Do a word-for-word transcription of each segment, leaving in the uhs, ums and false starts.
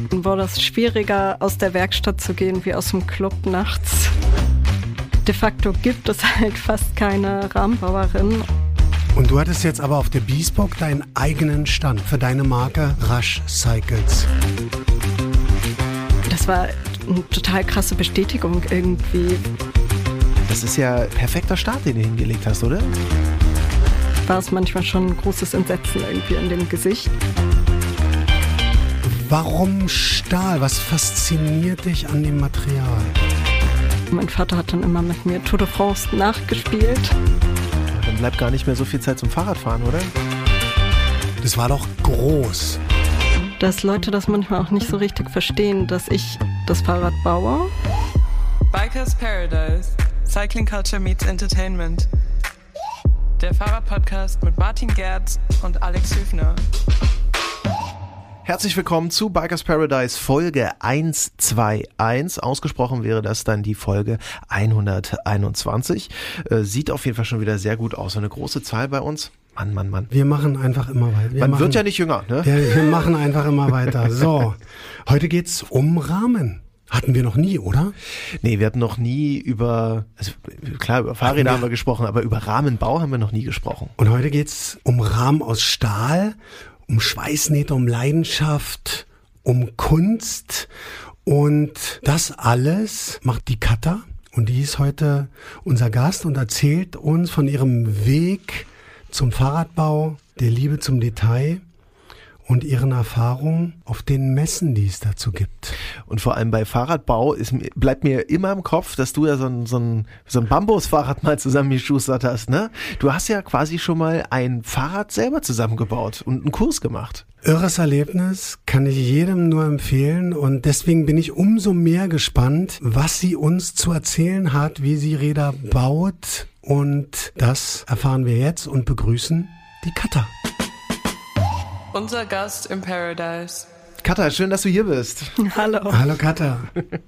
wurde es schwieriger, aus der Werkstatt zu gehen wie aus dem Club nachts. De facto gibt es halt fast keine Rahmenbauerin. Und du hattest jetzt aber auf der Bespoke deinen eigenen Stand für deine Marke Rush Cycles. Das war eine total krasse Bestätigung irgendwie. Das ist ja ein perfekter Start, den du hingelegt hast, oder? War es manchmal schon ein großes Entsetzen irgendwie in dem Gesicht. Warum Stahl? Was fasziniert dich an dem Material? Mein Vater hat dann immer mit mir Tour de France nachgespielt. Dann bleibt gar nicht mehr so viel Zeit zum Fahrradfahren, oder? Das war doch groß. Dass Leute das manchmal auch nicht so richtig verstehen, dass ich das Fahrrad baue. Bikers Paradise. Cycling Culture meets Entertainment. Der Fahrradpodcast mit Martin Gerz und Alex Hüfner. Herzlich willkommen zu Bikers Paradise Folge hunderteinundzwanzig. Ausgesprochen wäre das dann die Folge hunderteinundzwanzig. Äh, sieht auf jeden Fall schon wieder sehr gut aus. Eine große Zahl bei uns. Mann, Mann, Mann. Wir machen einfach immer weiter. Wir Man machen, wird ja nicht jünger, ne? Ja, wir machen einfach immer weiter. So, heute geht's um Rahmen. Hatten wir noch nie, oder? Nee, wir hatten noch nie über, also klar, über Fahrräder haben wir gesprochen, aber über Rahmenbau haben wir noch nie gesprochen. Und heute geht's um Rahmen aus Stahl, um Schweißnähte, um Leidenschaft, um Kunst. Und das alles macht die Katha. Und die ist heute unser Gast und erzählt uns von ihrem Weg zum Fahrradbau, der Liebe zum Detail und ihren Erfahrungen auf den Messen, die es dazu gibt. Und vor allem bei Fahrradbau ist, bleibt mir immer im Kopf, dass du ja so ein, so ein, so ein Bambusfahrrad mal zusammengeschustert hast, ne? Du hast ja quasi schon mal ein Fahrrad selber zusammengebaut und einen Kurs gemacht. Irres Erlebnis, kann ich jedem nur empfehlen und deswegen bin ich umso mehr gespannt, was sie uns zu erzählen hat, wie sie Räder baut, und das erfahren wir jetzt und begrüßen die Katha. Unser Gast im Paradise. Katha, schön, dass du hier bist. Hallo. Hallo Katha.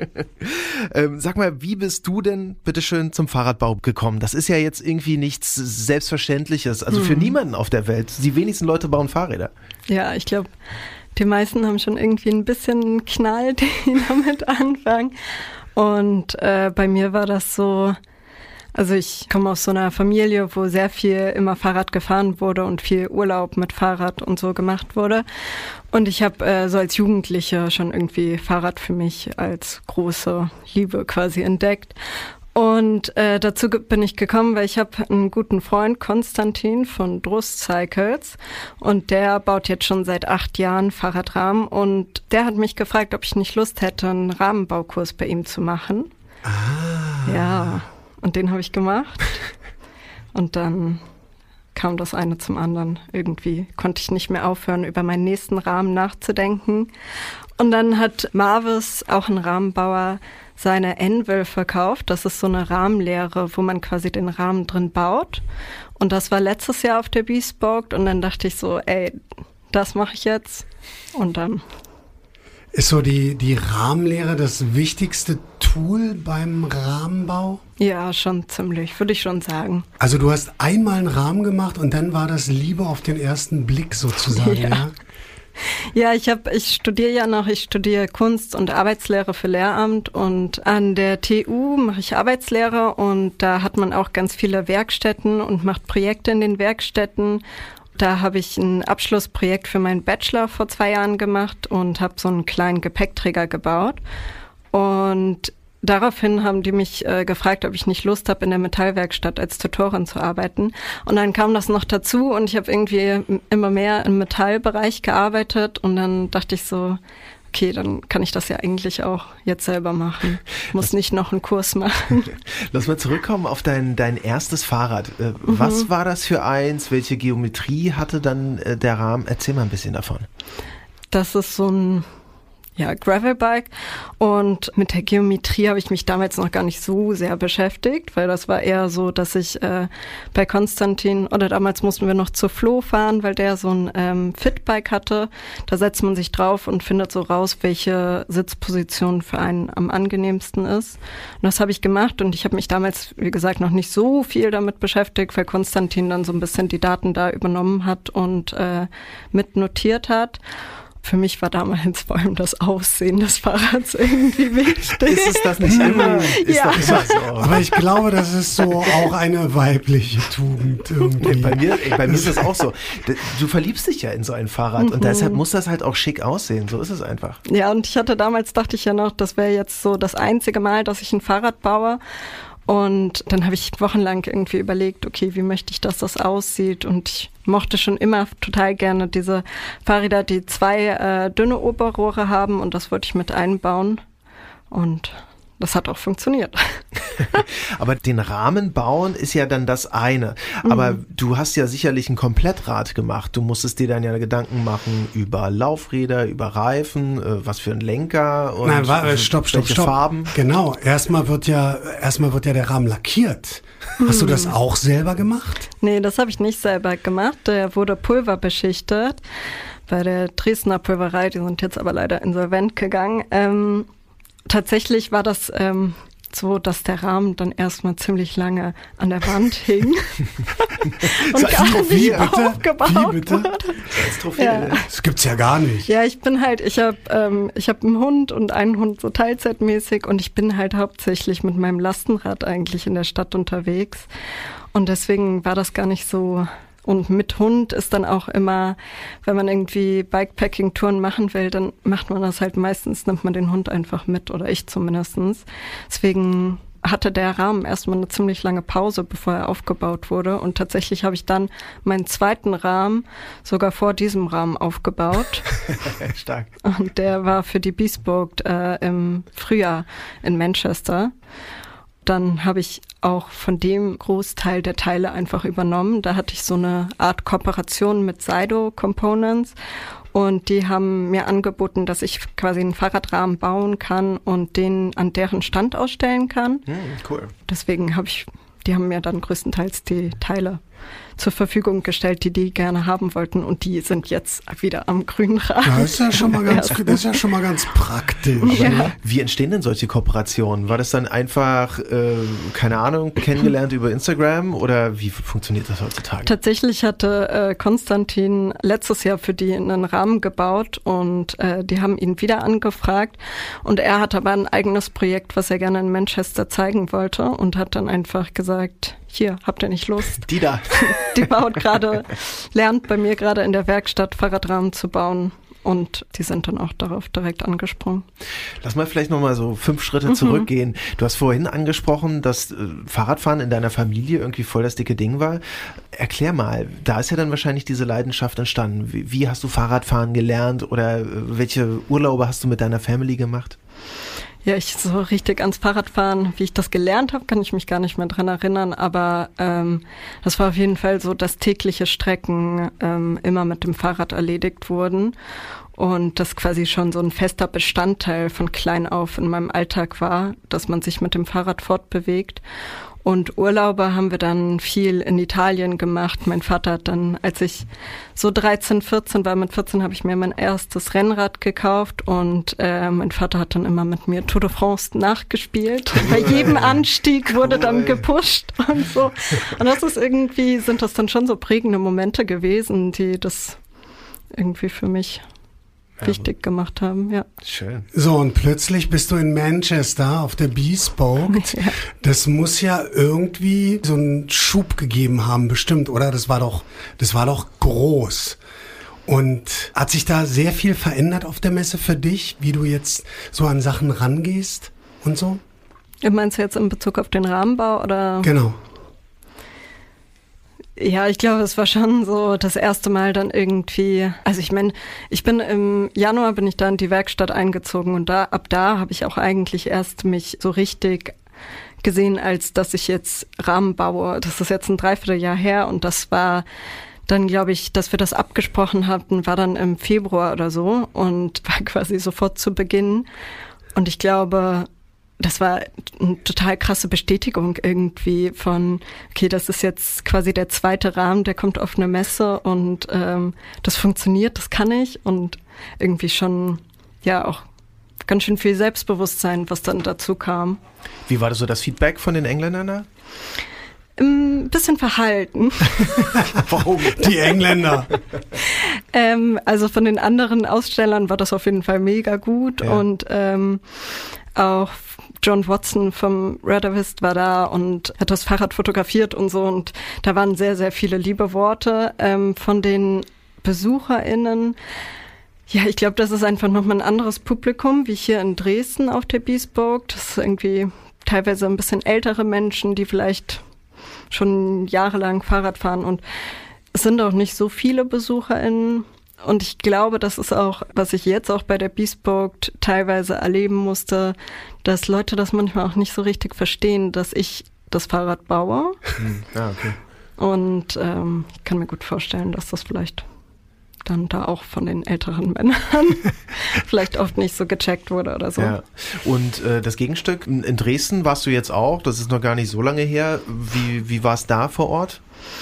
ähm, sag mal, wie bist du denn bitteschön zum Fahrradbau gekommen? Das ist ja jetzt irgendwie nichts Selbstverständliches, also hm. für niemanden auf der Welt. Die wenigsten Leute bauen Fahrräder. Ja, ich glaube, die meisten haben schon irgendwie ein bisschen Knall, die damit anfangen. Und äh, bei mir war das so, also ich komme aus so einer Familie, wo sehr viel immer Fahrrad gefahren wurde und viel Urlaub mit Fahrrad und so gemacht wurde. Und ich habe äh, so als Jugendliche schon irgendwie Fahrrad für mich als große Liebe quasi entdeckt. Und äh, dazu bin ich gekommen, weil ich habe einen guten Freund, Konstantin von Drust Cycles, und der baut jetzt schon seit acht Jahren Fahrradrahmen, und der hat mich gefragt, ob ich nicht Lust hätte, einen Rahmenbaukurs bei ihm zu machen. Ah. Ja. Und den habe ich gemacht und dann kam das eine zum anderen. Irgendwie konnte ich nicht mehr aufhören, über meinen nächsten Rahmen nachzudenken. Und dann hat Marvis, auch ein Rahmenbauer, seine Anvil verkauft. Das ist so eine Rahmenlehre, wo man quasi den Rahmen drin baut. Und das war letztes Jahr auf der Bespoke und dann dachte ich so, ey, das mache ich jetzt. Und dann... Ist so die, die Rahmenlehre das wichtigste Tool beim Rahmenbau? Ja, schon ziemlich, würde ich schon sagen. Also du hast einmal einen Rahmen gemacht und dann war das Liebe auf den ersten Blick sozusagen, ja? Ja, ja ich habe, ich studiere ja noch, ich studiere Kunst und Arbeitslehre für Lehramt, und an der T U mache ich Arbeitslehre, und da hat man auch ganz viele Werkstätten und macht Projekte in den Werkstätten. Da habe ich ein Abschlussprojekt für meinen Bachelor vor zwei Jahren gemacht und habe so einen kleinen Gepäckträger gebaut. Und daraufhin haben die mich äh, gefragt, ob ich nicht Lust habe, in der Metallwerkstatt als Tutorin zu arbeiten. Und dann kam das noch dazu und ich habe irgendwie immer mehr im Metallbereich gearbeitet. Und dann dachte ich so, okay, dann kann ich das ja eigentlich auch jetzt selber machen. Muss nicht noch einen Kurs machen. Lass mal zurückkommen auf dein, dein erstes Fahrrad. Äh, mhm. Was war das für eins? Welche Geometrie hatte dann äh, der Rahmen? Erzähl mal ein bisschen davon. Das ist so ein ja, Gravelbike, und mit der Geometrie habe ich mich damals noch gar nicht so sehr beschäftigt, weil das war eher so, dass ich äh, bei Konstantin, oder damals mussten wir noch zu Flo fahren, weil der so ein ähm, Fitbike hatte. Da setzt man sich drauf und findet so raus, welche Sitzposition für einen am angenehmsten ist. Und das habe ich gemacht, und ich habe mich damals, wie gesagt, noch nicht so viel damit beschäftigt, weil Konstantin dann so ein bisschen die Daten da übernommen hat und äh, mit notiert hat. für mich war damals vor allem das Aussehen des Fahrrads irgendwie wichtig. Ist es das nicht immer? Ist Ja. das immer so? Aber ich glaube, das ist so auch eine weibliche Tugend irgendwie. Bei mir, ey, bei mir ist das auch so. Du verliebst dich ja in so ein Fahrrad und deshalb muss das halt auch schick aussehen. So ist es einfach. Ja, und ich hatte damals, dachte ich ja noch, das wäre jetzt so das einzige Mal, dass ich ein Fahrrad baue. Und dann habe ich wochenlang irgendwie überlegt, okay, wie möchte ich, dass das aussieht? Und ich mochte schon immer total gerne diese Fahrräder, die zwei äh, dünne Oberrohre haben, und das wollte ich mit einbauen. Und das hat auch funktioniert. Aber den Rahmen bauen ist ja dann das eine. Aber mhm. du hast ja sicherlich ein Komplettrad gemacht. Du musstest dir dann ja Gedanken machen über Laufräder, über Reifen, äh, was für ein Lenker und Nein, warte, stopp, stopp, welche stopp. Farben. Genau, erstmal wird ja erstmal wird ja der Rahmen lackiert. Hast du das auch selber gemacht? Nee, das habe ich nicht selber gemacht. Der wurde pulverbeschichtet bei der Dresdner Pulverei. Die sind jetzt aber leider insolvent gegangen. Ähm, Tatsächlich war das ähm, so, dass der Rahmen dann erstmal ziemlich lange an der Wand hing und Sag, gar wie, nicht bitte? aufgebaut Wie bitte? wurde. Als Trophäe. Ja. Das gibt's ja gar nicht. Ja, ich bin halt, ich habe ähm, ich hab einen Hund und einen Hund so teilzeitmäßig, und ich bin halt hauptsächlich mit meinem Lastenrad eigentlich in der Stadt unterwegs, und deswegen war das gar nicht so. Und mit Hund ist dann auch immer, wenn man irgendwie Bikepacking-Touren machen will, dann macht man das halt meistens, nimmt man den Hund einfach mit, oder ich zumindestens. Deswegen hatte der Rahmen erstmal eine ziemlich lange Pause, bevor er aufgebaut wurde. Und tatsächlich habe ich dann meinen zweiten Rahmen sogar vor diesem Rahmen aufgebaut. Stark. Und der war für die Bespoke äh, im Frühjahr in Manchester. Dann habe ich auch von dem Großteil der Teile einfach übernommen. Da hatte ich so eine Art Kooperation mit Saido Components, und die haben mir angeboten, dass ich quasi einen Fahrradrahmen bauen kann und den an deren Stand ausstellen kann. Hm, cool. Deswegen habe ich, die haben mir dann größtenteils die Teile zur Verfügung gestellt, die die gerne haben wollten, und die sind jetzt wieder am grünen Rad. Ja, das ist ja schon mal ganz, das ist ja schon mal ganz praktisch. Ja. Ne? Wie entstehen denn solche Kooperationen? War das dann einfach, äh, keine Ahnung, kennengelernt über Instagram, oder wie funktioniert das heutzutage? Tatsächlich hatte äh, Konstantin letztes Jahr für die einen Rahmen gebaut, und äh, die haben ihn wieder angefragt, und er hat aber ein eigenes Projekt, was er gerne in Manchester zeigen wollte, und hat dann einfach gesagt, hier, habt ihr nicht Lust? Die da. Die baut gerade, lernt bei mir gerade in der Werkstatt Fahrradrahmen zu bauen, und die sind dann auch darauf direkt angesprungen. Lass mal vielleicht nochmal so fünf Schritte zurückgehen. Du hast vorhin angesprochen, dass äh, Fahrradfahren in deiner Familie irgendwie voll das dicke Ding war. Erklär mal, da ist ja dann wahrscheinlich diese Leidenschaft entstanden. Wie, wie hast du Fahrradfahren gelernt, oder äh, welche Urlaube hast du mit deiner Family gemacht? Ja, ich so richtig ans Fahrradfahren, wie ich das gelernt habe, kann ich mich gar nicht mehr dran erinnern, aber ähm, das war auf jeden Fall so, dass tägliche Strecken ähm, immer mit dem Fahrrad erledigt wurden, und das quasi schon so ein fester Bestandteil von klein auf in meinem Alltag war, dass man sich mit dem Fahrrad fortbewegt. Und Urlaube haben wir dann viel in Italien gemacht. Mein Vater hat dann, als ich so dreizehn, vierzehn war, mit vierzehn habe ich mir mein erstes Rennrad gekauft, und äh, mein Vater hat dann immer mit mir Tour de France nachgespielt. Cool. Bei jedem Anstieg wurde cool. dann gepusht und so. Und das ist irgendwie, sind das dann schon so prägende Momente gewesen, die das irgendwie für mich wichtig gemacht haben, ja. Schön. So, und plötzlich bist du in Manchester auf der Bespoke. Ja. Das muss ja irgendwie so einen Schub gegeben haben, bestimmt, oder? Das war doch, das war doch groß. Und hat sich da sehr viel verändert auf der Messe für dich, wie du jetzt so an Sachen rangehst und so? Meinst du jetzt in Bezug auf den Rahmenbau, oder? Genau. Ja, ich glaube, es war schon so das erste Mal dann irgendwie, also ich meine, ich bin im Januar bin ich da in die Werkstatt eingezogen, und da ab da habe ich auch eigentlich erst mich so richtig gesehen, als dass ich jetzt Rahmen baue. Das ist jetzt ein Dreivierteljahr her, und das war dann, glaube ich, dass wir das abgesprochen hatten, war dann im Februar oder so, und war quasi sofort zu Beginn. Und ich glaube, das war eine total krasse Bestätigung irgendwie von, okay, das ist jetzt quasi der zweite Rahmen, der kommt auf eine Messe, und ähm, das funktioniert, das kann ich, und irgendwie schon, ja, auch ganz schön viel Selbstbewusstsein, was dann dazu kam. Wie war das so das Feedback von den Engländern da? Ein bisschen verhalten. Warum? Die Engländer. Ähm, also von den anderen Ausstellern war das auf jeden Fall mega gut Ja. und ähm, auch John Watson vom Reservist war da und hat das Fahrrad fotografiert und so und da waren sehr, sehr viele liebe Worte ähm, von den BesucherInnen. Ja, ich glaube, das ist einfach nochmal ein anderes Publikum, wie hier in Dresden auf der Bespoke. Das ist irgendwie teilweise ein bisschen ältere Menschen, die vielleicht schon jahrelang Fahrrad fahren und es sind auch nicht so viele BesucherInnen. Und ich glaube, das ist auch, was ich jetzt auch bei der Bespoke teilweise erleben musste, dass Leute das manchmal auch nicht so richtig verstehen, dass ich das Fahrrad baue. Hm. Ah, okay. Und ähm, ich kann mir gut vorstellen, dass das vielleicht dann da auch von den älteren Männern vielleicht oft nicht so gecheckt wurde oder so. Ja. Und äh, das Gegenstück, in Dresden warst du jetzt auch, das ist noch gar nicht so lange her. Wie, wie war es da vor Ort?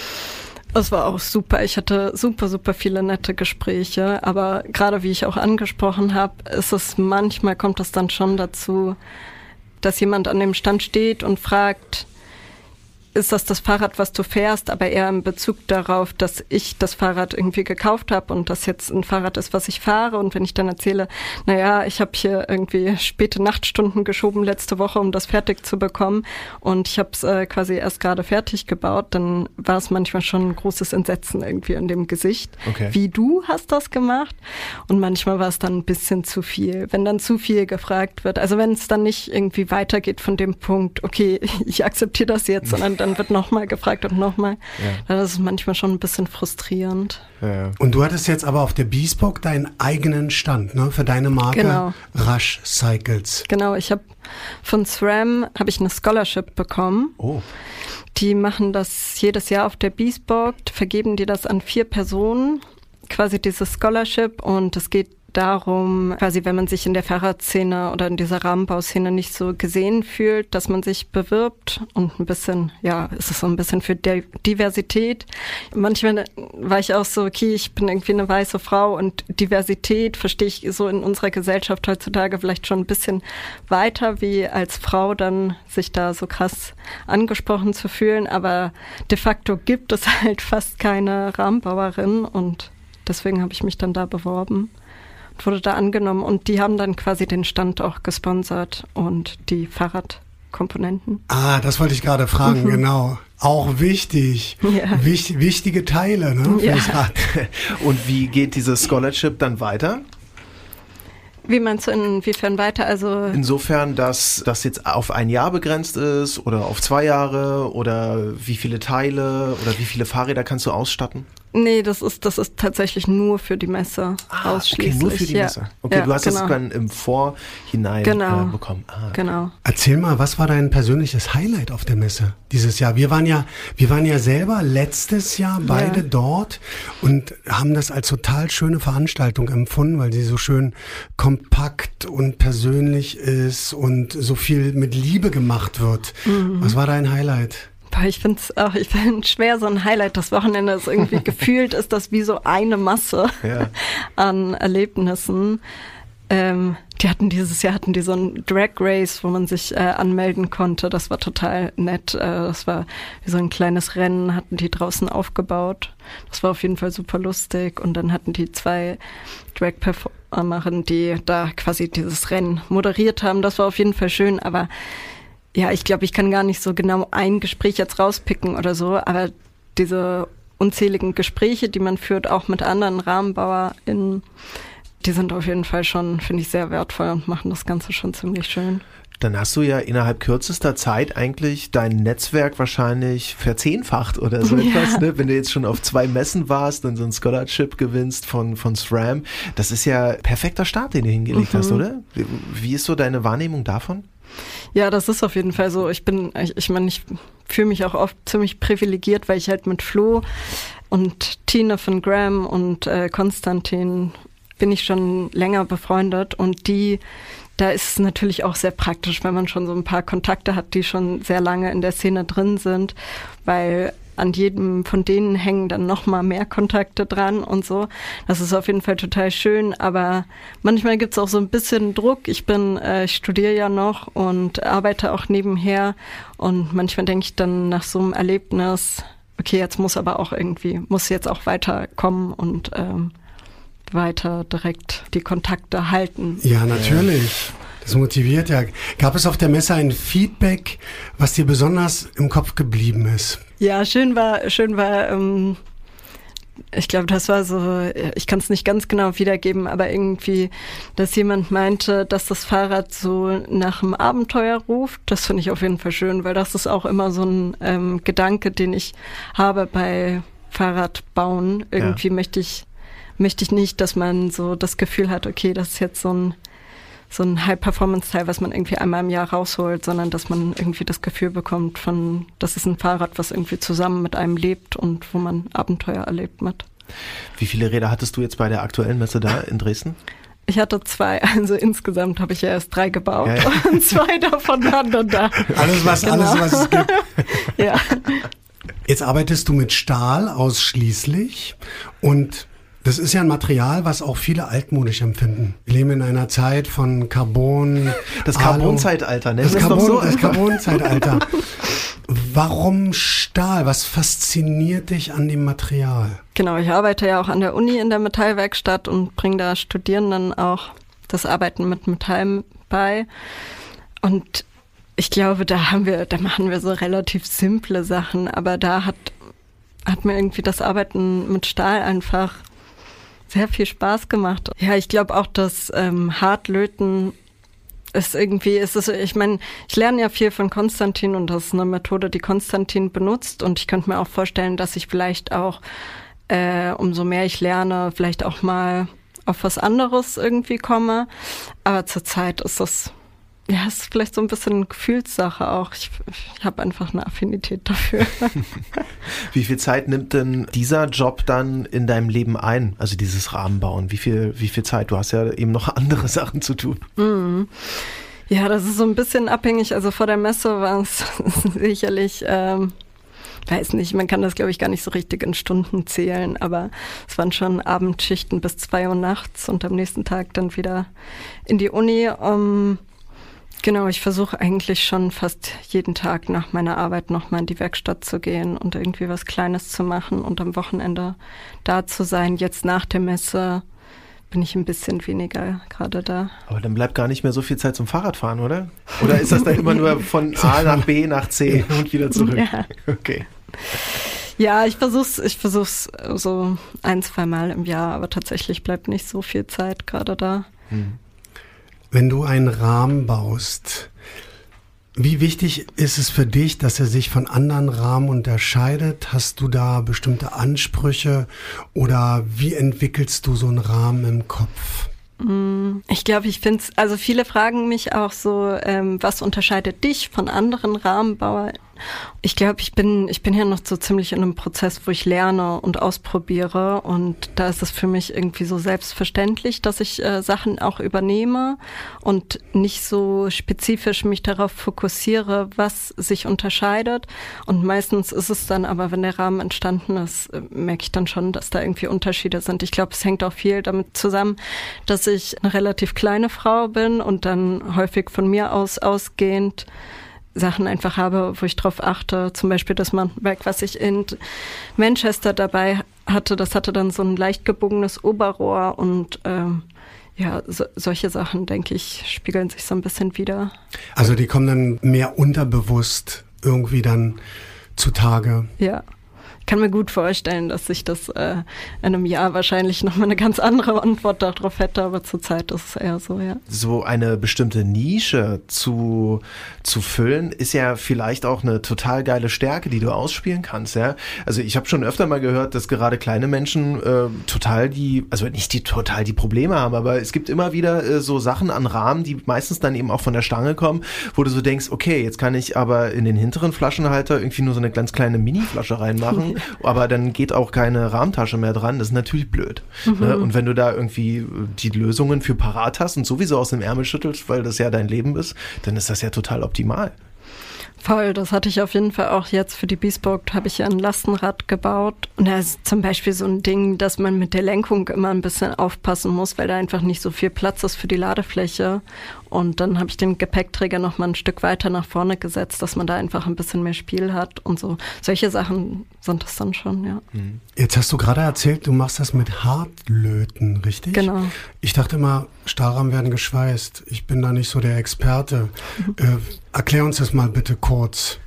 Es war auch super. Ich hatte super, super viele nette Gespräche. Aber gerade wie ich auch angesprochen habe, ist es manchmal kommt es dann schon dazu, dass jemand an dem Stand steht und fragt, ist das das Fahrrad, was du fährst, aber eher in Bezug darauf, dass ich das Fahrrad irgendwie gekauft habe und das jetzt ein Fahrrad ist, was ich fahre. Und wenn ich dann erzähle, naja, ich habe hier irgendwie späte Nachtstunden geschoben letzte Woche, um das fertig zu bekommen und ich habe es äh, quasi erst gerade fertig gebaut, dann war es manchmal schon ein großes Entsetzen irgendwie in dem Gesicht. Okay. Wie du hast das gemacht? Und manchmal war es dann ein bisschen zu viel, wenn dann zu viel gefragt wird. Also wenn es dann nicht irgendwie weitergeht von dem Punkt, okay, ich akzeptiere das jetzt, sondern dann wird nochmal gefragt und nochmal. Ja. Das ist manchmal schon ein bisschen frustrierend. Ja. Und du hattest jetzt aber auf der Bespoke deinen eigenen Stand, ne, für deine Marke Genau. Rush Cycles. Genau, ich habe von SRAM habe ich eine Scholarship bekommen. Oh. Die machen das jedes Jahr auf der Bespoke, vergeben die das an vier Personen, quasi diese Scholarship und es geht darum, quasi wenn man sich in der Fahrradszene oder in dieser Rahmenbauszene nicht so gesehen fühlt, dass man sich bewirbt und ein bisschen, ja, es ist so ein bisschen für die Diversität. Manchmal war ich auch so, okay, ich bin irgendwie eine weiße Frau und Diversität verstehe ich so in unserer Gesellschaft heutzutage vielleicht schon ein bisschen weiter, wie als Frau dann sich da so krass angesprochen zu fühlen, aber de facto gibt es halt fast keine Rahmenbauerin und deswegen habe ich mich dann da beworben. Wurde da angenommen und die haben dann quasi den Stand auch gesponsert und die Fahrradkomponenten. Ah, das wollte ich gerade fragen, Mhm. genau. Auch wichtig. Ja. Wicht, wichtige Teile, ne? Ja. fürs Rad. Und wie geht diese Scholarship dann weiter? Wie meinst du inwiefern weiter? Also Insofern, dass das jetzt auf ein Jahr begrenzt ist oder auf zwei Jahre oder wie viele Teile oder wie viele Fahrräder kannst du ausstatten? nee, das ist das ist tatsächlich nur für die Messe ausschließlich. okay, nur für die ja. Messe. Okay, ja, du hast genau. das dann im Vorhinein Genau. äh, bekommen. Ah. Genau. Erzähl mal, was war dein persönliches Highlight auf der Messe dieses Jahr? Wir waren ja, wir waren ja selber letztes Jahr beide Ja. dort und haben das als total schöne Veranstaltung empfunden, weil sie so schön kompakt und persönlich ist und so viel mit Liebe gemacht wird. Mhm. Was war dein Highlight? Boah, ich finde es auch, ich finde schwer, so ein Highlight des Wochenendes irgendwie gefühlt ist das wie so eine Masse Ja. an Erlebnissen. Ähm, die hatten dieses Jahr hatten die so ein Drag Race, wo man sich äh, anmelden konnte. Das war total nett. Äh, das war wie so ein kleines Rennen, hatten die draußen aufgebaut. Das war auf jeden Fall super lustig. Und dann hatten die zwei Drag-Performerinnen, die da quasi dieses Rennen moderiert haben. Das war auf jeden Fall schön, aber ja, ich glaube, ich kann gar nicht so genau ein Gespräch jetzt rauspicken oder so, aber diese unzähligen Gespräche, die man führt, auch mit anderen RahmenbauerInnen, die sind auf jeden Fall schon, finde ich, sehr wertvoll und machen das Ganze schon ziemlich schön. Dann hast du ja innerhalb kürzester Zeit eigentlich dein Netzwerk wahrscheinlich verzehnfacht oder so Ja. etwas, ne? Wenn du jetzt schon auf zwei Messen warst und so ein Scholarship gewinnst von, von SRAM. Das ist ja perfekter Start, den du hingelegt Mhm. hast, oder? Wie, wie ist so deine Wahrnehmung davon? Ja, das ist auf jeden Fall so. Ich bin, ich, ich meine, ich fühle mich auch oft ziemlich privilegiert, weil ich halt mit Flo und Tine von Graham und äh, Konstantin bin ich schon länger befreundet und die, da ist es natürlich auch sehr praktisch, wenn man schon so ein paar Kontakte hat, die schon sehr lange in der Szene drin sind, weil an jedem von denen hängen dann noch mal mehr Kontakte dran und so. Das ist auf jeden Fall total schön, aber manchmal gibt's auch so ein bisschen Druck. Ich bin, äh, ich studiere ja noch und arbeite auch nebenher und manchmal denke ich dann nach so einem Erlebnis, okay, jetzt muss aber auch irgendwie, muss jetzt auch weiterkommen und ähm, weiter direkt die Kontakte halten. Ja, natürlich. Das motiviert ja. Gab es auf der Messe ein Feedback, was dir besonders im Kopf geblieben ist? Ja, schön war, schön war, ähm, ich glaube, das war so, ich kann es nicht ganz genau wiedergeben, aber irgendwie, dass jemand meinte, dass das Fahrrad so nach einem Abenteuer ruft. Das finde ich auf jeden Fall schön, weil das ist auch immer so ein ähm, Gedanke, den ich habe bei Fahrradbauen. Irgendwie ja. möchte ich, möchte ich nicht, dass man so das Gefühl hat, okay, das ist jetzt so ein so ein High-Performance-Teil, was man irgendwie einmal im Jahr rausholt, sondern dass man irgendwie das Gefühl bekommt von, das ist ein Fahrrad, was irgendwie zusammen mit einem lebt und wo man Abenteuer erlebt mit. Wie viele Räder hattest du jetzt bei der aktuellen Messe da in Dresden? Ich hatte zwei, also insgesamt habe ich ja erst drei gebaut ja, ja. und zwei davon waren dann da. Alles, was, genau. alles, was es gibt. Ja. Jetzt arbeitest du mit Stahl ausschließlich und das ist ja ein Material, was auch viele altmodisch empfinden. Wir leben in einer Zeit von Carbon. Das Carbon-Zeitalter, ne? Das, das, Carbon, so das Carbon-Zeitalter. Warum Stahl? Was fasziniert dich an dem Material? Genau, ich arbeite ja auch an der Uni in der Metallwerkstatt und bringe da Studierenden auch das Arbeiten mit Metall bei. Und ich glaube, da haben wir, da machen wir so relativ simple Sachen, aber da hat, hat mir irgendwie das Arbeiten mit Stahl einfach sehr viel Spaß gemacht. Ja, ich glaube auch, dass ähm, Hartlöten ist irgendwie, ist es, ich meine, ich lerne ja viel von Konstantin und das ist eine Methode, die Konstantin benutzt und ich könnte mir auch vorstellen, dass ich vielleicht auch, äh, umso mehr ich lerne, vielleicht auch mal auf was anderes irgendwie komme. Aber zurzeit ist das, ja, es ist vielleicht so ein bisschen Gefühlssache auch. Ich, ich habe einfach eine Affinität dafür. Wie viel Zeit nimmt denn dieser Job dann in deinem Leben ein? Also dieses Rahmenbauen. Wie viel, wie viel Zeit? Du hast ja eben noch andere Sachen zu tun. Mhm. Ja, das ist so ein bisschen abhängig. Also vor der Messe war es sicherlich, ähm, weiß nicht, man kann das glaube ich gar nicht so richtig in Stunden zählen, aber es waren schon Abendschichten bis zwei Uhr nachts und am nächsten Tag dann wieder in die Uni. Um, Genau, ich versuche eigentlich schon fast jeden Tag nach meiner Arbeit nochmal in die Werkstatt zu gehen und irgendwie was Kleines zu machen und am Wochenende da zu sein. Jetzt nach der Messe bin ich ein bisschen weniger gerade da. Aber dann bleibt gar nicht mehr so viel Zeit zum Fahrradfahren, oder? Oder ist das dann immer nur von A nach B nach C und wieder zurück? Ja. Okay. Ja, ich versuch's, ich versuch's so ein, zwei Mal im Jahr, aber tatsächlich bleibt nicht so viel Zeit gerade da. Hm. Wenn du einen Rahmen baust, wie wichtig ist es für dich, dass er sich von anderen Rahmen unterscheidet? Hast du da bestimmte Ansprüche oder wie entwickelst du so einen Rahmen im Kopf? Ich glaube, ich finde es, also viele fragen mich auch so, ähm, was unterscheidet dich von anderen Rahmenbauern? Ich glaube, ich bin, ich bin ja noch so ziemlich in einem Prozess, wo ich lerne und ausprobiere und da ist es für mich irgendwie so selbstverständlich, dass ich äh, Sachen auch übernehme und nicht so spezifisch mich darauf fokussiere, was sich unterscheidet und meistens ist es dann aber, wenn der Rahmen entstanden ist, äh, merke ich dann schon, dass da irgendwie Unterschiede sind. Ich glaube, es hängt auch viel damit zusammen, dass ich eine relativ kleine Frau bin und dann häufig von mir aus ausgehend Sachen einfach habe, wo ich drauf achte. Zum Beispiel das Mountainbike, was ich in Manchester dabei hatte, das hatte dann so ein leicht gebogenes Oberrohr und ähm, ja, so, solche Sachen, denke ich, spiegeln sich so ein bisschen wider. Also die kommen dann mehr unterbewusst irgendwie dann zutage. Ja. Ich kann mir gut vorstellen, dass ich das äh, in einem Jahr wahrscheinlich nochmal eine ganz andere Antwort darauf hätte, aber zurzeit ist es eher so, ja. So eine bestimmte Nische zu, zu füllen, ist ja vielleicht auch eine total geile Stärke, die du ausspielen kannst, ja. Also ich habe schon öfter mal gehört, dass gerade kleine Menschen äh, total die, also nicht die total die Probleme haben, aber es gibt immer wieder äh, so Sachen an Rahmen, die meistens dann eben auch von der Stange kommen, wo du so denkst, okay, jetzt kann ich aber in den hinteren Flaschenhalter irgendwie nur so eine ganz kleine Mini-Flasche reinmachen. Aber dann geht auch keine Rahmentasche mehr dran. Das ist natürlich blöd. Mhm. Ne? Und wenn du da irgendwie die Lösungen für parat hast und sowieso aus dem Ärmel schüttelst, weil das ja dein Leben ist, dann ist das ja total optimal. Voll, das hatte ich auf jeden Fall auch jetzt für die Bespoke, habe ich ja ein Lastenrad gebaut. Und da ist zum Beispiel so ein Ding, dass man mit der Lenkung immer ein bisschen aufpassen muss, weil da einfach nicht so viel Platz ist für die Ladefläche. Und dann habe ich den Gepäckträger noch mal ein Stück weiter nach vorne gesetzt, dass man da einfach ein bisschen mehr Spiel hat und so. Solche Sachen sind das dann schon, ja. Jetzt hast du gerade erzählt, du machst das mit Hartlöten, richtig? Genau. Ich dachte immer, Stahlrahmen werden geschweißt. Ich bin da nicht so der Experte. Mhm. Äh, erklär uns das mal bitte kurz.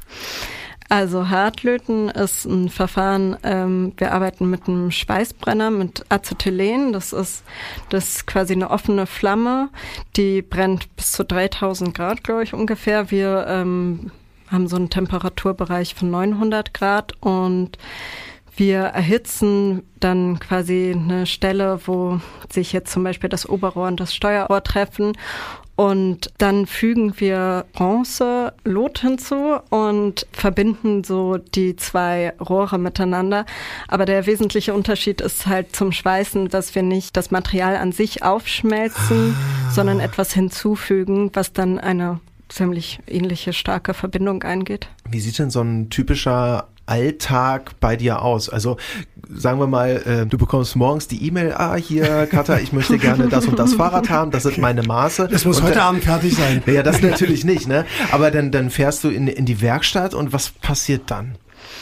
Also Hartlöten ist ein Verfahren, ähm, wir arbeiten mit einem Schweißbrenner, mit Acetylen. Das ist, das ist quasi eine offene Flamme, die brennt bis zu dreitausend Grad, glaube ich, ungefähr. Wir ähm, haben so einen Temperaturbereich von neunhundert Grad und wir erhitzen dann quasi eine Stelle, wo sich jetzt zum Beispiel das Oberrohr und das Steuerrohr treffen. Und dann fügen wir Bronze-Lot hinzu und verbinden so die zwei Rohre miteinander. Aber der wesentliche Unterschied ist halt zum Schweißen, dass wir nicht das Material an sich aufschmelzen, ah. sondern etwas hinzufügen, was dann eine ziemlich ähnliche starke Verbindung eingeht. Wie sieht denn so ein typischer Alltag bei dir aus? Also sagen wir mal, äh, du bekommst morgens die E-Mail, ah hier Katha, ich möchte gerne das und das Fahrrad haben, das sind meine Maße. Das muss und heute dann, Abend fertig sein. Ja, das natürlich nicht, ne? Aber dann, dann fährst du in, in die Werkstatt und was passiert dann?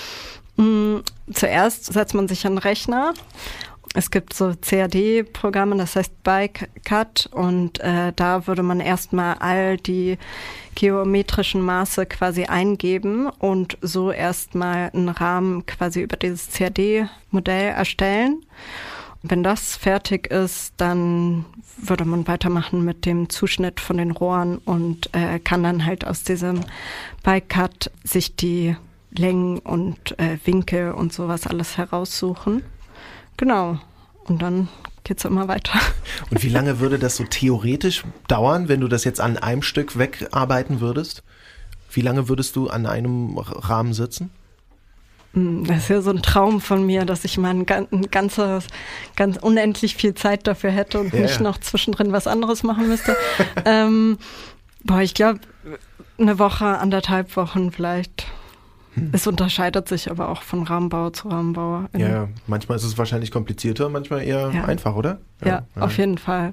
Mm, zuerst setzt man sich an den Rechner. Es gibt so C A D-Programme, das heißt Bike Cut und äh, da würde man erstmal all die geometrischen Maße quasi eingeben und so erstmal einen Rahmen quasi über dieses C A D-Modell erstellen. Wenn das fertig ist, dann würde man weitermachen mit dem Zuschnitt von den Rohren und äh, kann dann halt aus diesem Bike Cut sich die Längen und äh, Winkel und sowas alles heraussuchen. Genau. Und dann geht's immer weiter. Und wie lange würde das so theoretisch dauern, wenn du das jetzt an einem Stück wegarbeiten würdest? Wie lange würdest du an einem Rahmen sitzen? Das ist ja so ein Traum von mir, dass ich mal ein ganzes, ganz unendlich viel Zeit dafür hätte und ja, nicht ja. noch zwischendrin was anderes machen müsste. ähm, boah, ich glaube, eine Woche, anderthalb Wochen vielleicht. Es unterscheidet sich aber auch von Rahmenbau zu Rahmenbau. Ja, ja, manchmal ist es wahrscheinlich komplizierter, manchmal eher ja. einfach, oder? Ja, ja, ja, auf jeden Fall.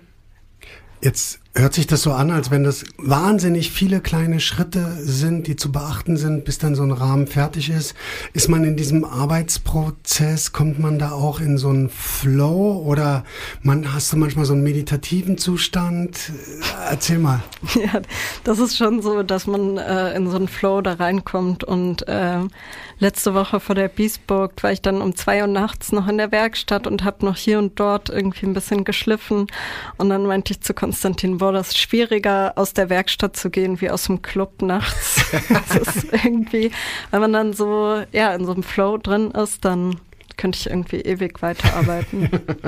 Jetzt hört sich das so an, als wenn das wahnsinnig viele kleine Schritte sind, die zu beachten sind, bis dann so ein Rahmen fertig ist. Ist man in diesem Arbeitsprozess, kommt man da auch in so einen Flow oder man, hast du manchmal so einen meditativen Zustand? Erzähl mal. Ja, das ist schon so, dass man äh, in so einen Flow da reinkommt und äh, letzte Woche vor der Biesburg war ich dann um zwei Uhr nachts noch in der Werkstatt und habe noch hier und dort irgendwie ein bisschen geschliffen und dann meinte ich zu Konstantin, boah, das ist schwieriger aus der Werkstatt zu gehen wie aus dem Club nachts. Das ist irgendwie, wenn man dann so ja in so einem Flow drin ist, dann könnte ich irgendwie ewig weiterarbeiten.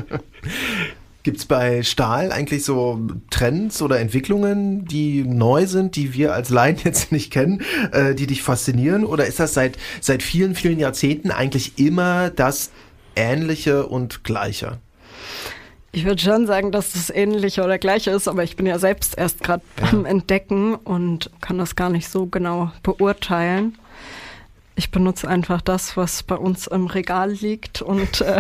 Gibt es bei Stahl eigentlich so Trends oder Entwicklungen, die neu sind, die wir als Laien jetzt nicht kennen, äh, die dich faszinieren? Oder ist das seit, seit vielen, vielen Jahrzehnten eigentlich immer das Ähnliche und Gleiche? Ich würde schon sagen, dass das Ähnliche oder Gleiche ist, aber ich bin ja selbst erst gerade ja. am Entdecken und kann das gar nicht so genau beurteilen. Ich benutze einfach das, was bei uns im Regal liegt und äh,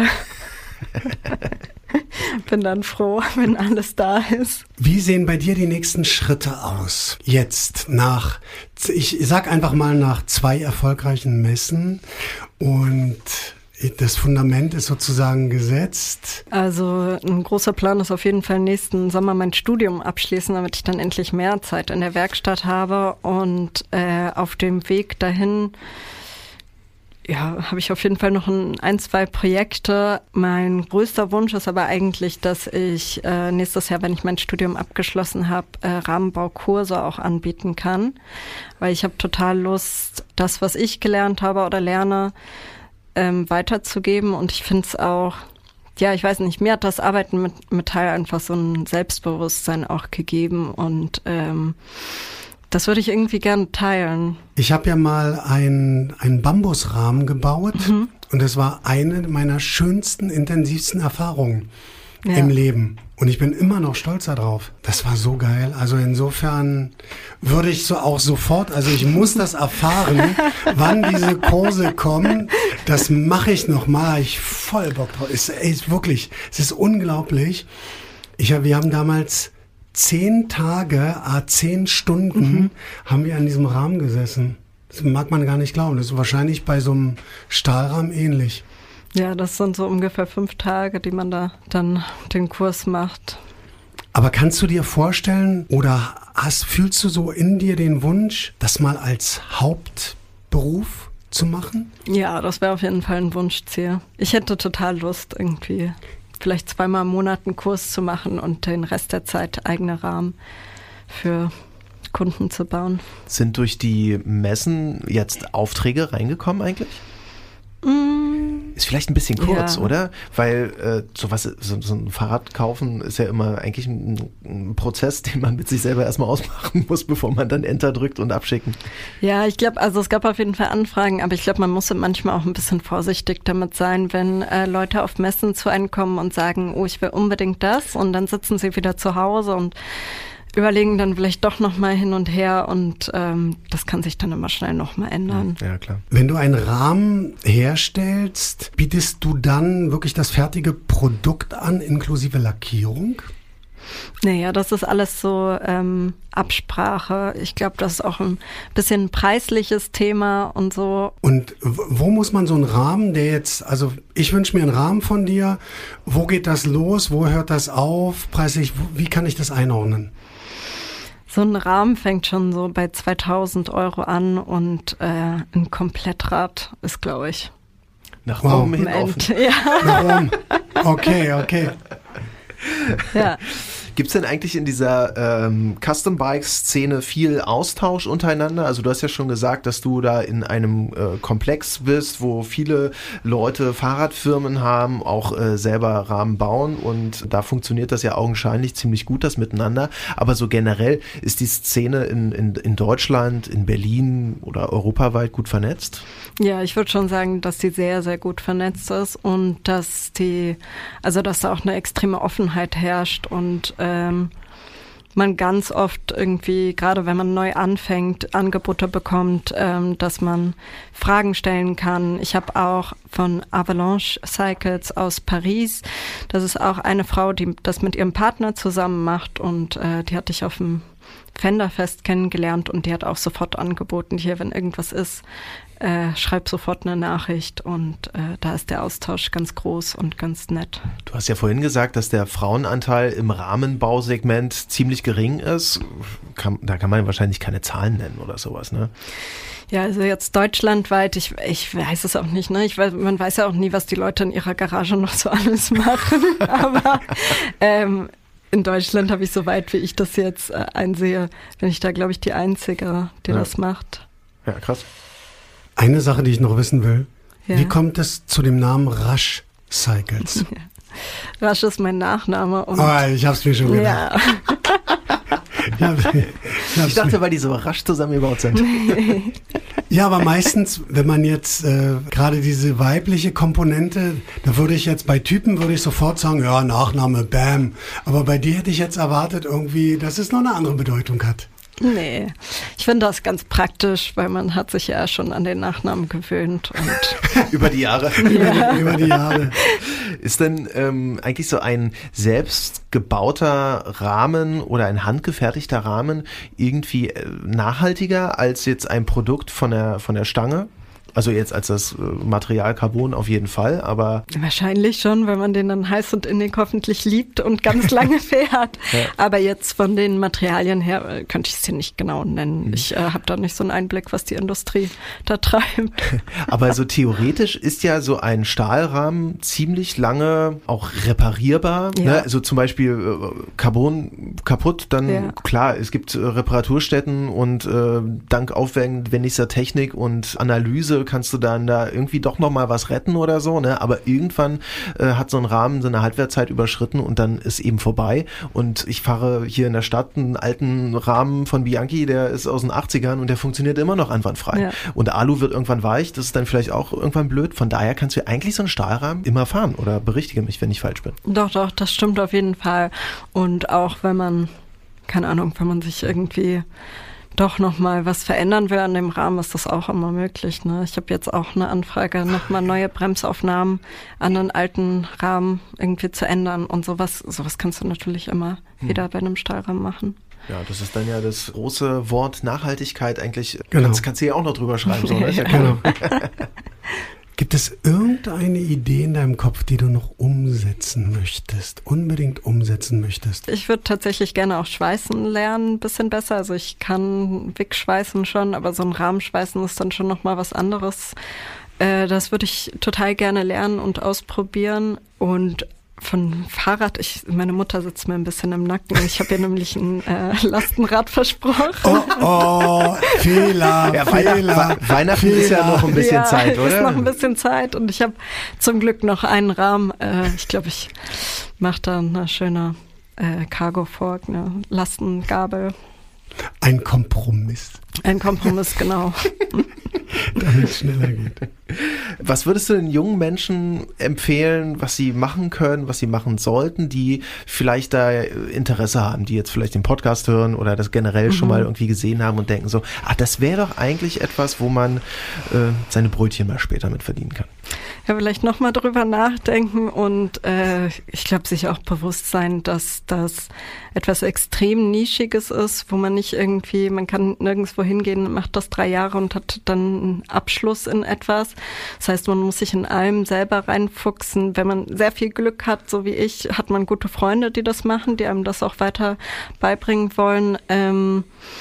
bin dann froh, wenn alles da ist. Wie sehen bei dir die nächsten Schritte aus? Jetzt nach, ich sag einfach mal nach zwei erfolgreichen Messen und das Fundament ist sozusagen gesetzt. Also ein großer Plan ist auf jeden Fall nächsten Sommer mein Studium abschließen, damit ich dann endlich mehr Zeit in der Werkstatt habe und äh, auf dem Weg dahin ja, habe ich auf jeden Fall noch ein, ein, zwei Projekte. Mein größter Wunsch ist aber eigentlich, dass ich äh, nächstes Jahr, wenn ich mein Studium abgeschlossen habe, äh, Rahmenbaukurse auch anbieten kann. Weil ich habe total Lust, das, was ich gelernt habe oder lerne, ähm, weiterzugeben. Und ich finde es auch, ja, ich weiß nicht, mir hat das Arbeiten mit Metall einfach so ein Selbstbewusstsein auch gegeben und ähm, das würde ich irgendwie gerne teilen. Ich habe ja mal einen, einen Bambusrahmen gebaut mhm. und das war eine meiner schönsten, intensivsten Erfahrungen ja. im Leben. Und ich bin immer noch stolz darauf. Das war so geil. Also insofern würde ich so auch sofort, also ich muss das erfahren, wann diese Kurse kommen. Das mache ich nochmal. Ich voll Bock drauf. Es ist wirklich, es ist unglaublich. Ich hab, wir haben damals zehn Tage, ah, zehn Stunden mhm. haben wir an diesem Rahmen gesessen. Das mag man gar nicht glauben. Das ist wahrscheinlich bei so einem Stahlrahmen ähnlich. Ja, das sind so ungefähr fünf Tage, die man da dann den Kurs macht. Aber kannst du dir vorstellen oder hast, fühlst du so in dir den Wunsch, das mal als Hauptberuf zu machen? Ja, das wäre auf jeden Fall ein Wunschziel. Ich hätte total Lust, irgendwie vielleicht zweimal im Monat einen Kurs zu machen und den Rest der Zeit eigene Rahmen für Kunden zu bauen. Sind durch die Messen jetzt Aufträge reingekommen eigentlich? Mm, ist vielleicht ein bisschen kurz, ja. oder? Weil äh, sowas, so, so ein Fahrrad kaufen ist ja immer eigentlich ein, ein Prozess, den man mit sich selber erstmal ausmachen muss, bevor man dann Enter drückt und abschicken. Ja, ich glaube, also es gab auf jeden Fall Anfragen, aber ich glaube, man muss manchmal auch ein bisschen vorsichtig damit sein, wenn äh, Leute auf Messen zu einem kommen und sagen, oh, ich will unbedingt das, und dann sitzen sie wieder zu Hause und überlegen dann vielleicht doch nochmal hin und her, und ähm, das kann sich dann immer schnell nochmal ändern. Ja, klar. Wenn du einen Rahmen herstellst, bietest du dann wirklich das fertige Produkt an, inklusive Lackierung? Naja, das ist alles so ähm, Absprache. Ich glaube, das ist auch ein bisschen ein preisliches Thema und so. Und wo muss man so einen Rahmen, der jetzt, also ich wünsche mir einen Rahmen von dir, wo geht das los, wo hört das auf, preislich, wie kann ich das einordnen? So ein Rahmen fängt schon so bei zweitausend Euro an, und äh, ein Komplettrad ist, glaube ich, nach wow. oben hin offen. Ja. Nach oben. Okay, okay. Ja. Gibt es denn eigentlich in dieser ähm, Custom-Bike-Szene viel Austausch untereinander? Also du hast ja schon gesagt, dass du da in einem äh, Komplex bist, wo viele Leute Fahrradfirmen haben, auch äh, selber Rahmen bauen, und da funktioniert das ja augenscheinlich ziemlich gut, das Miteinander. Aber so generell ist die Szene in, in, in Deutschland, in Berlin oder europaweit gut vernetzt? Ja, ich würde schon sagen, dass die sehr, sehr gut vernetzt ist, und dass die, also dass da auch eine extreme Offenheit herrscht, und ähm, man ganz oft irgendwie, gerade wenn man neu anfängt, Angebote bekommt, ähm, dass man Fragen stellen kann. Ich habe auch von Avalanche Cycles aus Paris, das ist auch eine Frau, die das mit ihrem Partner zusammen macht, und äh, die hatte ich auf dem Fenderfest kennengelernt, und die hat auch sofort angeboten, hier, wenn irgendwas ist, äh, schreib sofort eine Nachricht, und äh, da ist der Austausch ganz groß und ganz nett. Du hast ja vorhin gesagt, dass der Frauenanteil im Rahmenbausegment ziemlich gering ist. Kann, da kann man wahrscheinlich keine Zahlen nennen oder sowas, ne? Ja, also jetzt deutschlandweit, ich, ich weiß es auch nicht, ne? Ich weiß, man weiß ja auch nie, was die Leute in ihrer Garage noch so alles machen, aber ähm, in Deutschland habe ich, so weit wie ich das jetzt äh, einsehe, bin ich da, glaube ich, die Einzige, die ja. das macht. Ja, krass. Eine Sache, die ich noch wissen will. Ja. Wie kommt es zu dem Namen Rasch Cycles? Ja. Rasch ist mein Nachname. Und oh, ich hab's mir schon gedacht. Ja. ich, hab, ich, ich dachte, weil die so rasch zusammengebaut sind. Ja, aber meistens, wenn man jetzt äh, gerade diese weibliche Komponente, da würde ich jetzt bei Typen, würde ich sofort sagen, ja, Nachname, bam. Aber bei dir hätte ich jetzt erwartet irgendwie, dass es noch eine andere Bedeutung hat. Nee, ich finde das ganz praktisch, weil man hat sich ja schon an den Nachnamen gewöhnt. Und über die Jahre. Ja. über, die, über die Jahre. Ist denn ähm, eigentlich so ein selbstgebauter Rahmen oder ein handgefertigter Rahmen irgendwie äh, nachhaltiger als jetzt ein Produkt von der, von der Stange? Also jetzt als das Material Carbon auf jeden Fall, aber... Wahrscheinlich schon, weil man den dann heiß und innig hoffentlich liebt und ganz lange fährt. Ja. Aber jetzt von den Materialien her könnte ich es hier nicht genau nennen. Ich äh, habe da nicht so einen Einblick, was die Industrie da treibt. Aber so theoretisch ist ja so ein Stahlrahmen ziemlich lange auch reparierbar. Ja. Ne? Also zum Beispiel äh, Carbon kaputt, dann ja. klar, es gibt äh, Reparaturstätten, und äh, dank aufwendigster Technik und Analyse kannst du dann da irgendwie doch nochmal was retten oder so, ne? Aber irgendwann äh, hat so ein Rahmen seine Halbwertszeit überschritten, und dann ist eben vorbei. Und ich fahre hier in der Stadt einen alten Rahmen von Bianchi, der ist aus den achtzigern, und der funktioniert immer noch einwandfrei. Ja. Und Alu wird irgendwann weich, das ist dann vielleicht auch irgendwann blöd. Von daher kannst du eigentlich so einen Stahlrahmen immer fahren, oder berichtige mich, wenn ich falsch bin. Doch, doch, das stimmt auf jeden Fall. Und auch wenn man, keine Ahnung, wenn man sich irgendwie doch nochmal was verändern will an dem Rahmen, ist das auch immer möglich. Ne? Ich habe jetzt auch eine Anfrage, nochmal neue Bremsaufnahmen an den alten Rahmen irgendwie zu ändern und sowas. Sowas kannst du natürlich immer hm. wieder bei einem Stahlrahmen machen. Ja, das ist dann ja das große Wort Nachhaltigkeit eigentlich. Genau. Kannst, kannst du ja auch noch drüber schreiben. So, ne? Ja, genau. Gibt es irgendeine Idee in deinem Kopf, die du noch umsetzen möchtest, unbedingt umsetzen möchtest? Ich würde tatsächlich gerne auch Schweißen lernen, ein bisschen besser. Also ich kann Wickschweißen schon, aber so ein Rahmenschweißen ist dann schon nochmal was anderes. Äh, das würde ich total gerne lernen und ausprobieren. Und von Fahrrad, ich, meine Mutter sitzt mir ein bisschen im Nacken. Ich habe ihr nämlich ein äh, Lastenrad versprochen. Oh, oh, Fehler, ja, Fehler. Weihnachten Fehler. ist ja noch ein bisschen ja, Zeit, oder? ist noch ein bisschen Zeit und ich habe zum Glück noch einen Rahmen. Äh, ich glaube, ich mache da eine schöne äh, Cargo-Fork, eine Lastengabel. Ein Kompromiss. Ein Kompromiss, genau. Damit es schneller geht. Was würdest du den jungen Menschen empfehlen, was sie machen können, was sie machen sollten, die vielleicht da Interesse haben, die jetzt vielleicht den Podcast hören oder das generell mhm. schon mal irgendwie gesehen haben und denken so, ah, das wäre doch eigentlich etwas, wo man äh, seine Brötchen mal später mit verdienen kann? Ja, vielleicht nochmal drüber nachdenken und äh, ich glaube, sich auch bewusst sein, dass das etwas extrem Nischiges ist, wo man nicht irgendwie, man kann nirgendwo hingehen, macht das drei Jahre und hat dann einen Abschluss in etwas. Das heißt, man muss sich in allem selber reinfuchsen. Wenn man sehr viel Glück hat, so wie ich, hat man gute Freunde, die das machen, die einem das auch weiter beibringen wollen. Ähm,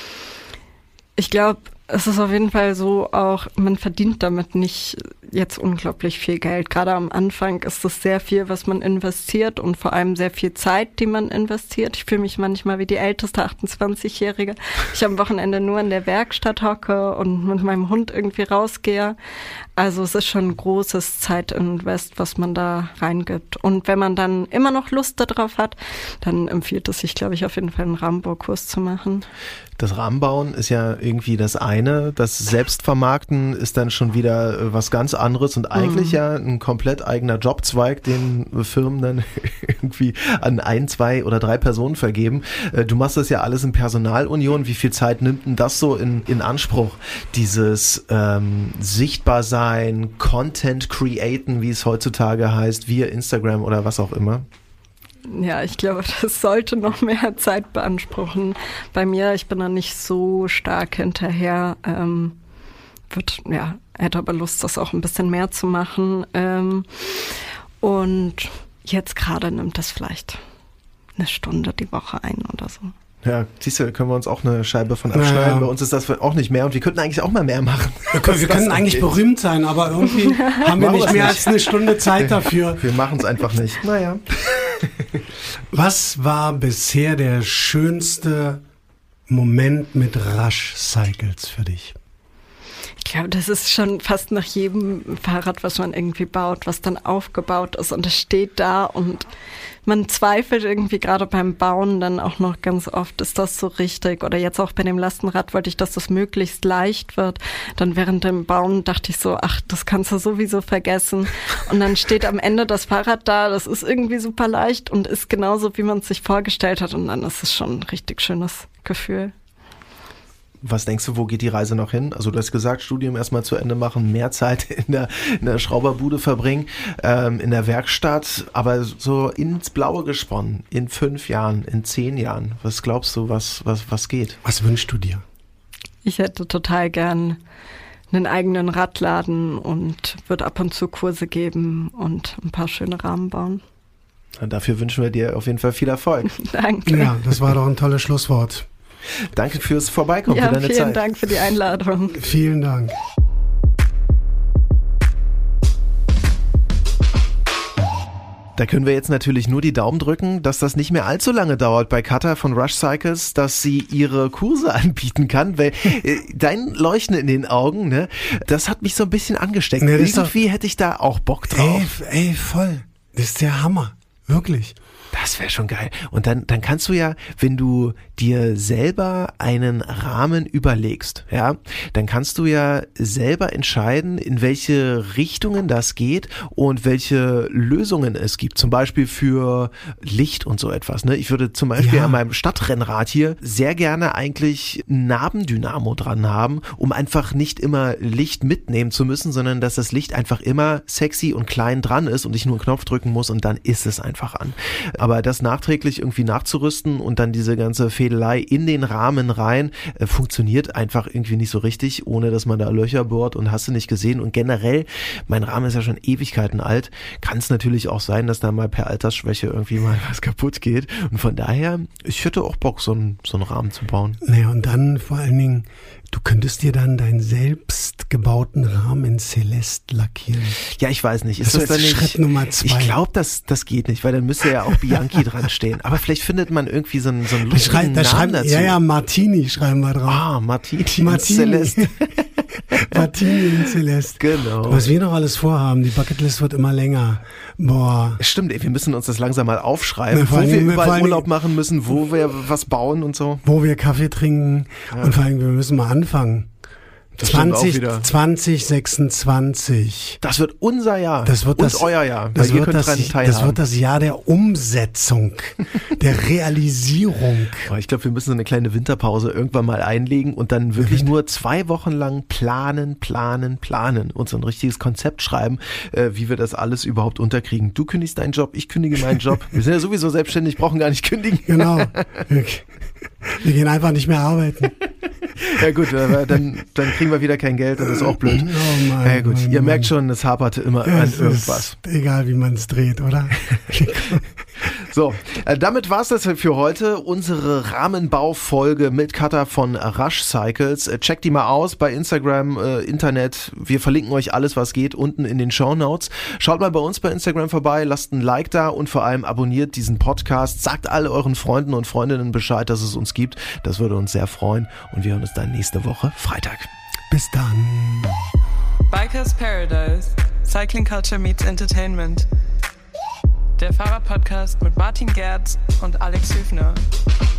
ich glaube, es ist auf jeden Fall so auch, man verdient damit nicht jetzt unglaublich viel Geld. Gerade am Anfang ist es sehr viel, was man investiert und vor allem sehr viel Zeit, die man investiert. Ich fühle mich manchmal wie die älteste achtundzwanzigjährige. Ich am Wochenende nur in der Werkstatt hocke und mit meinem Hund irgendwie rausgehe. Also es ist schon ein großes Zeitinvest, was man da reingibt. Und wenn man dann immer noch Lust darauf hat, dann empfiehlt es sich, glaube ich, auf jeden Fall einen Rahmenbaukurs zu machen. Das Rahmenbauen ist ja irgendwie das eine, das Selbstvermarkten ist dann schon wieder was ganz anderes und eigentlich mhm. ja ein komplett eigener Jobzweig, den Firmen dann irgendwie an ein, zwei oder drei Personen vergeben. Du machst das ja alles in Personalunion. Wie viel Zeit nimmt denn das so in, in Anspruch? Dieses ähm, Sichtbarsein, Content createn, wie es heutzutage heißt, via Instagram oder was auch immer? Ja, ich glaube, das sollte noch mehr Zeit beanspruchen. Bei mir, ich bin da nicht so stark hinterher. Ähm, wird, ja, hätte aber Lust, das auch ein bisschen mehr zu machen. Ähm, und jetzt gerade nimmt das vielleicht eine Stunde die Woche ein oder so. Ja, siehst du, können wir uns auch eine Scheibe von abschneiden. Ja. Bei uns ist das auch nicht mehr und wir könnten eigentlich auch mal mehr machen. Wir können, wir können eigentlich berühmt sein, aber irgendwie haben wir nicht mehr als eine Stunde Zeit dafür. Wir machen es einfach nicht. Naja. Was war bisher der schönste Moment mit Rush Cycles für dich? Ich glaube, das ist schon fast nach jedem Fahrrad, was man irgendwie baut, was dann aufgebaut ist und es steht da und man zweifelt irgendwie gerade beim Bauen dann auch noch ganz oft, ist das so richtig? Oder jetzt auch bei dem Lastenrad wollte ich, dass das möglichst leicht wird. Dann während dem Bauen dachte ich so, ach, das kannst du sowieso vergessen. Und dann steht am Ende das Fahrrad da, das ist irgendwie super leicht und ist genauso, wie man es sich vorgestellt hat. Und dann ist es schon ein richtig schönes Gefühl. Was denkst du, wo geht die Reise noch hin? Also du hast gesagt, Studium erstmal zu Ende machen, mehr Zeit in der, in der Schrauberbude verbringen, ähm, in der Werkstatt, aber so ins Blaue gesponnen, in fünf Jahren, in zehn Jahren, was glaubst du, was, was, was geht? Was wünschst du dir? Ich hätte total gern einen eigenen Radladen und würde ab und zu Kurse geben und ein paar schöne Rahmen bauen. Und dafür wünschen wir dir auf jeden Fall viel Erfolg. Danke. Ja, das war doch ein tolles Schlusswort. Danke fürs Vorbeikommen, ja, für deine vielen Zeit. Dank für die Einladung. Vielen Dank. Da können wir jetzt natürlich nur die Daumen drücken, dass das nicht mehr allzu lange dauert bei Katha von Rush Cycles, dass sie ihre Kurse anbieten kann, weil äh, dein Leuchten in den Augen, ne, das hat mich so ein bisschen angesteckt. Nee, Irgendwie hätte ich da auch Bock drauf. Ey, ey, voll. Das ist der Hammer. Wirklich. Das wäre schon geil. Und dann, dann kannst du ja, wenn du dir selber einen Rahmen überlegst, ja, dann kannst du ja selber entscheiden, in welche Richtungen das geht und welche Lösungen es gibt. Zum Beispiel für Licht und so etwas. Ne? Ich würde zum Beispiel ja. an meinem Stadtrennrad hier sehr gerne eigentlich ein Nabendynamo dran haben, um einfach nicht immer Licht mitnehmen zu müssen, sondern dass das Licht einfach immer sexy und klein dran ist und ich nur einen Knopf drücken muss und dann ist es einfach an. Aber das nachträglich irgendwie nachzurüsten und dann diese ganze Fädelei in den Rahmen rein, äh, funktioniert einfach irgendwie nicht so richtig, ohne dass man da Löcher bohrt und hast du nicht gesehen. Und generell, mein Rahmen ist ja schon Ewigkeiten alt, kann es natürlich auch sein, dass da mal per Altersschwäche irgendwie mal was kaputt geht. Und von daher, ich hätte auch Bock, so einen, so einen Rahmen zu bauen. Naja, und dann vor allen Dingen, du könntest dir dann deinen selbst gebauten Rahmen in Celeste lackieren. Ja, ich weiß nicht. Ist das, das dann nicht, Schritt Nummer zwei. Ich glaube, das, das geht nicht, weil dann müsste ja auch Bianchi dran stehen. Aber vielleicht findet man irgendwie so einen, so einen lustigen schrei, Namen schreiben, dazu. Ja, ja, Martini schreiben wir drauf. Ah, Martini, Martini. Celeste. Martini in Celeste. Genau. Was wir noch alles vorhaben, die Bucketlist wird immer länger. Boah. Stimmt, ey, wir müssen uns das langsam mal aufschreiben, Na, wo wir allem, überall allem, Urlaub machen müssen, wo wir was bauen und so. Wo wir Kaffee trinken Ja. und vor allem, wir müssen mal anfangen. Das stimmt auch zwanzig, wieder. zwanzig sechsundzwanzig. Das wird unser Jahr. Das wird und das, euer Jahr, das weil ihr wird könnt das, dran teilhaben. das wird das Jahr der Umsetzung, der Realisierung. Oh, ich glaube, wir müssen so eine kleine Winterpause irgendwann mal einlegen und dann wirklich nur zwei Wochen lang planen, planen, planen und so ein richtiges Konzept schreiben, äh, wie wir das alles überhaupt unterkriegen. Du kündigst deinen Job, ich kündige meinen Job. Wir sind ja sowieso selbstständig, brauchen gar nicht kündigen. Genau. Wir, wir gehen einfach nicht mehr arbeiten. Ja gut, aber dann, dann kriegen wir wieder kein Geld und das ist auch blöd. Oh Mann, ja gut, Mann, ihr Mann. merkt schon, es haperte immer Ja, an es irgendwas. ist egal, wie man es dreht, oder? So, äh, damit war's das für heute. Unsere Rahmenbaufolge mit Cutter von Rush Cycles. Äh, checkt die mal aus bei Instagram, äh, Internet. Wir verlinken euch alles, was geht, unten in den Shownotes. Schaut mal bei uns bei Instagram vorbei, lasst ein Like da und vor allem abonniert diesen Podcast. Sagt all euren Freunden und Freundinnen Bescheid, dass es uns gibt. Das würde uns sehr freuen und wir hören uns dann nächste Woche Freitag. Bis dann. Bikers Paradise. Cycling Culture meets Entertainment. Der Fahrerpodcast mit Martin Gerz und Alex Hüfner.